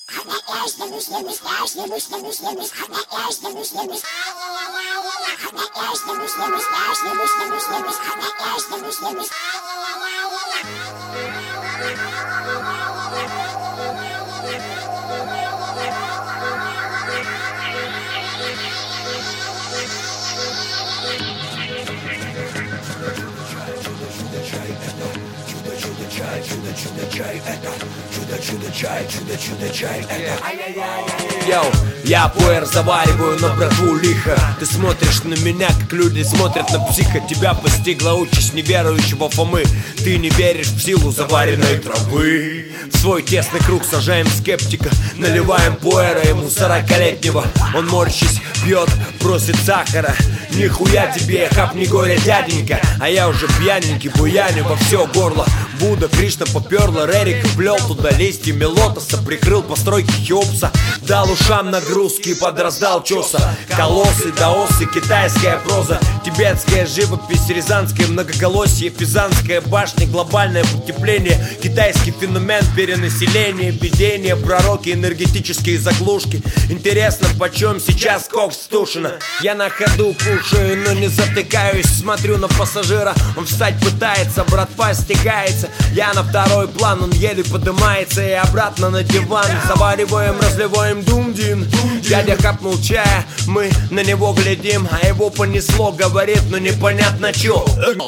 Чудо-чудо-чай, это чудо-чудо-чай, чудо-чудо-чай, это. Йоу, я пуэр завариваю на братву лихо. Ты смотришь на меня, как люди смотрят на психа. Тебя постигла участь неверующего Фомы. Ты не веришь в силу заваренной травы. В свой тесный круг сажаем скептика. Наливаем пуэра ему 40-летнего. Он морщись пьет, просит сахара. Нихуя тебе, хапни горе, дяденька. А я уже пьяненький, буяню во все горло. Будда, Кришна поперла, Рерик вплел туда листьями лотоса. Прикрыл постройки Хеопса. Дал ушам нагрузки, подраздал чоса. Колоссы, даосы, китайская проза. Тибетская живопись, рязанское многоголосие. Пизанская башня, глобальное потепление. Китайский феномен, перенаселение. Видение, пророки, энергетические заглушки. Интересно, почем сейчас кокс Стушина? Я на ходу кушаю, но не затыкаюсь. Смотрю на пассажира, он встать пытается, братва стягается. Я на второй план, он еле подымается. И обратно на диван. Завариваем, разливаем дум-дин. Дядя капнул чая, мы на него глядим. А его понесло, говорит, но непонятно чё.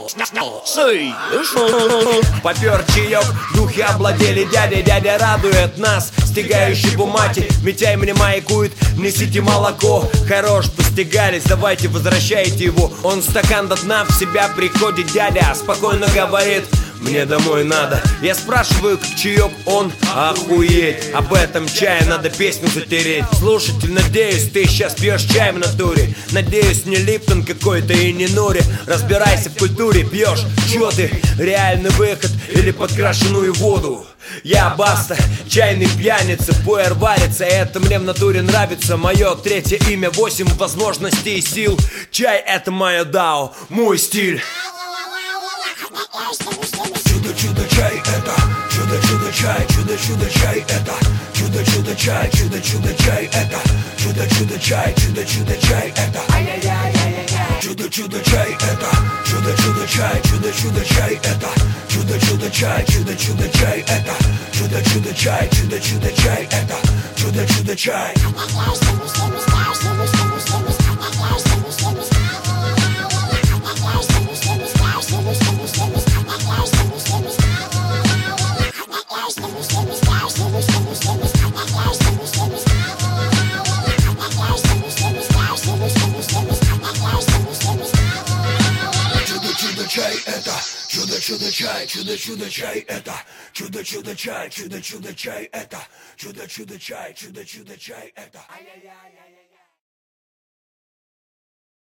Попер чаек, духи обладели дядя радует нас, стягающий бумаги. Митяй мне маякует, несите молоко. Хорош, постигались, давайте возвращайте его. Он стакан до дна в себя приходит, дядя спокойно говорит: мне домой надо. Я спрашиваю, как чаек, он охуеть. Об этом чае надо песню затереть. Слушатель, надеюсь, ты сейчас пьешь чай в натуре. Надеюсь, не Липтон какой-то и не Нури. Разбирайся в культуре, пьешь, чё ты? Реальный выход или подкрашенную воду? Я Баста, чайный пьяница, пуэр варится. Это мне в натуре нравится. Мое третье имя, 8 возможностей и сил. Чай — это мое дао, мой стиль. Чудо-чудо-чай, это чудо-чудо-чай, чудо-чудо-чай, это чудо-чудо-чай, чудо-чудо-чай, это чудо-чудо-чай, чудо-чудо-чай, это чудо-чудо-чай, это чудо-чудо-чай, чудо-чудо-чай, это чудо-чудо-чай, чудо-чудо-чай, это чудо-чудо-чай, чудо-чудо-чай, это чудо-чудо-чай. Чудо-чудо-чай, это чудо-чудо-чай, чудо-чудо-чай, это чудо-чудо-чай, чудо-чудо-чай, это чудо-чудо-чай, чудо-чудо-чай, это.